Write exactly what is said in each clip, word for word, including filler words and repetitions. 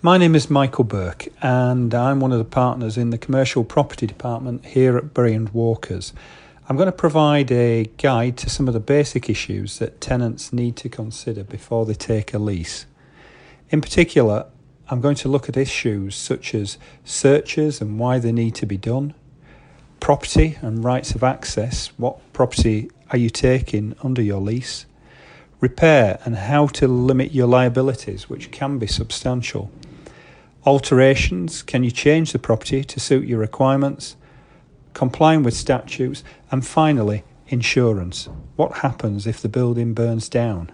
My name is Michael Burke and I'm one of the partners in the Commercial Property Department here at Bury and Walkers. I'm going to provide a guide to some of the basic issues that tenants need to consider before they take a lease. In particular, I'm going to look at issues such as searches and why they need to be done, property and rights of access, what property are you taking under your lease, repair and how to limit your liabilities, which can be substantial, alterations, can you change the property to suit your requirements, complying with statutes, and finally, insurance. What happens if the building burns down?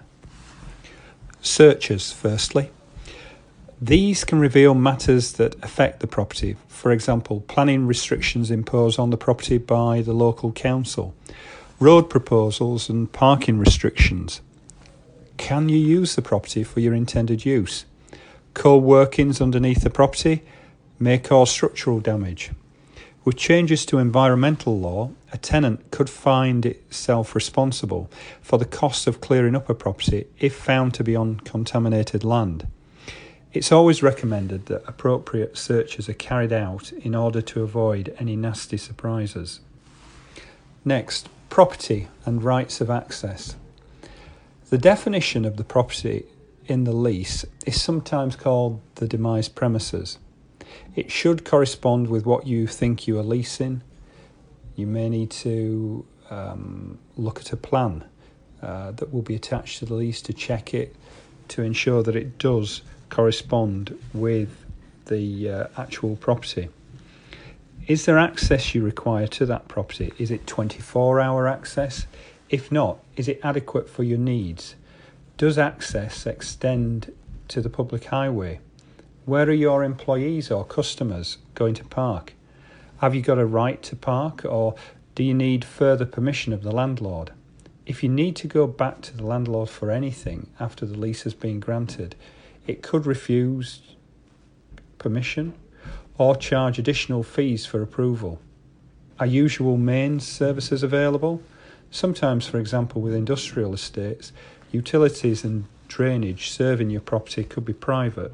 Searches, firstly. These can reveal matters that affect the property. For example, planning restrictions imposed on the property by the local council, road proposals and parking restrictions. Can you use the property for your intended use? Co-workings underneath the property may cause structural damage. With changes to environmental law, a tenant could find itself responsible for the cost of clearing up a property if found to be on contaminated land. It's always recommended that appropriate searches are carried out in order to avoid any nasty surprises. Next, property and rights of access. The definition of the property in the lease is sometimes called the demised premises. It should correspond with what you think you are leasing. You may need to um, look at a plan uh, that will be attached to the lease to check it, to ensure that it does correspond with the uh, actual property. Is there access you require to that property? Is it twenty-four hour access? If not, is it adequate for your needs? Does access extend to the public highway? Where are your employees or customers going to park? Have you got a right to park, or do you need further permission of the landlord? If you need to go back to the landlord for anything after the lease has been granted, it could refuse permission or charge additional fees for approval. Are usual mains services available? Sometimes, for example, with industrial estates, utilities and drainage serving your property could be private.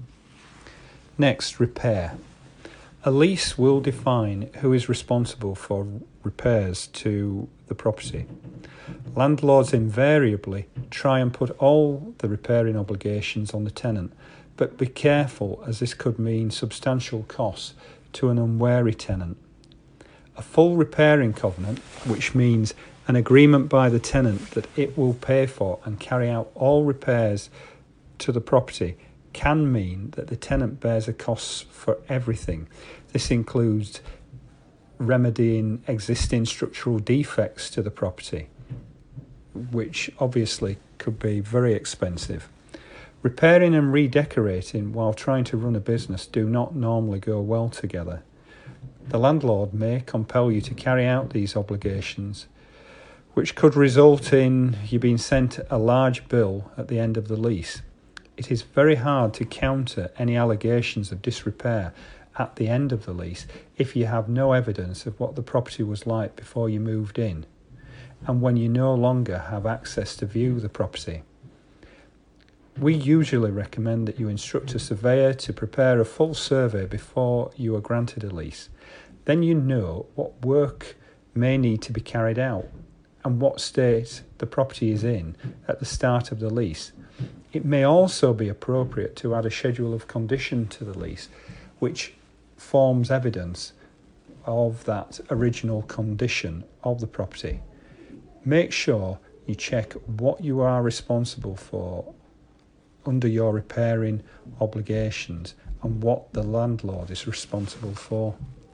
Next, repair. A lease will define who is responsible for repairs to the property. Landlords invariably try and put all the repairing obligations on the tenant, but be careful, as this could mean substantial costs to an unwary tenant. A full repairing covenant, which means an agreement by the tenant that it will pay for and carry out all repairs to the property, can mean that the tenant bears the costs for everything. This includes remedying existing structural defects to the property, which obviously could be very expensive. Repairing and redecorating while trying to run a business do not normally go well together. The landlord may compel you to carry out these obligations, which could result in you being sent a large bill at the end of the lease. It is very hard to counter any allegations of disrepair at the end of the lease if you have no evidence of what the property was like before you moved in, and when you no longer have access to view the property. We usually recommend that you instruct a surveyor to prepare a full survey before you are granted a lease. Then you know what work may need to be carried out and what state the property is in at the start of the lease. It may also be appropriate to add a schedule of condition to the lease, which forms evidence of that original condition of the property. Make sure you check what you are responsible for under your repairing obligations and what the landlord is responsible for.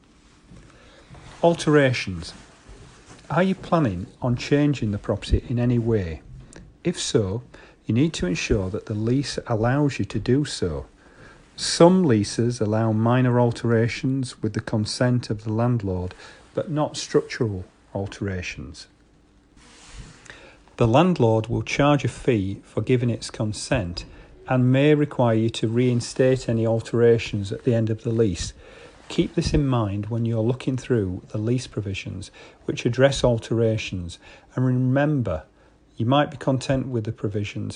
Alterations. Are you planning on changing the property in any way? If so, you need to ensure that the lease allows you to do so. Some leases allow minor alterations with the consent of the landlord, but not structural alterations. The landlord will charge a fee for giving its consent and may require you to reinstate any alterations at the end of the lease. Keep this in mind when you're looking through the lease provisions which address alterations, and remember, you might be content with the provisions,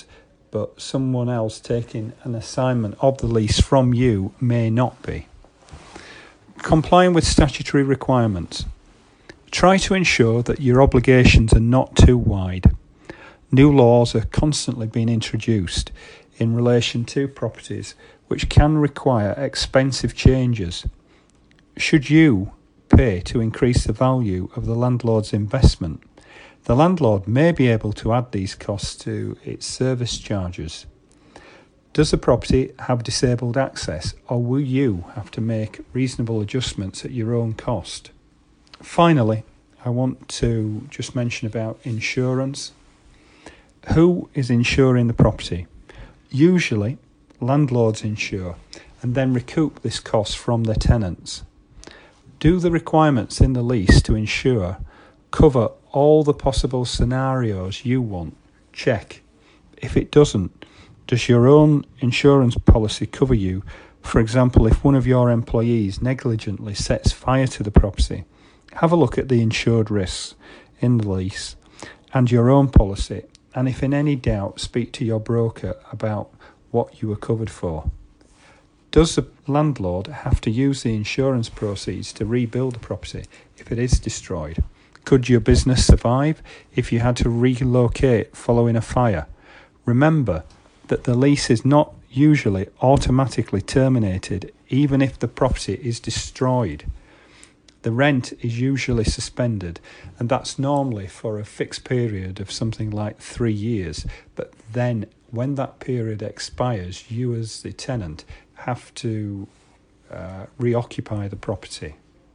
but someone else taking an assignment of the lease from you may not be. Complying with statutory requirements. Try to ensure that your obligations are not too wide. New laws are constantly being introduced in relation to properties which can require expensive changes. Should you pay to increase the value of the landlord's investment, the landlord may be able to add these costs to its service charges. Does the property have disabled access, or will you have to make reasonable adjustments at your own cost? Finally, I want to just mention about insurance. Who is insuring the property? Usually, landlords insure and then recoup this cost from their tenants. Do the requirements in the lease to insure cover all the possible scenarios you want? Check. If it doesn't, does your own insurance policy cover you? For example, if one of your employees negligently sets fire to the property, have a look at the insured risks in the lease and your own policy, and if in any doubt, speak to your broker about what you are covered for. Does the landlord have to use the insurance proceeds to rebuild the property if it is destroyed? Could your business survive if you had to relocate following a fire? Remember that the lease is not usually automatically terminated even if the property is destroyed. The rent is usually suspended, and that's normally for a fixed period of something like three years. But then when that period expires, you as the tenant have to uh, reoccupy the property.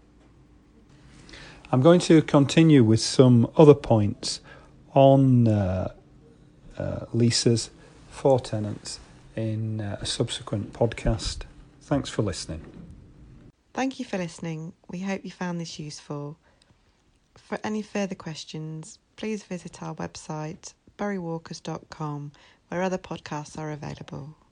I'm going to continue with some other points on uh, uh, leases for tenants in uh, a subsequent podcast. Thanks for listening. Thank you for listening. We hope you found this useful. For any further questions, please visit our website, bury walkers dot com, where other podcasts are available.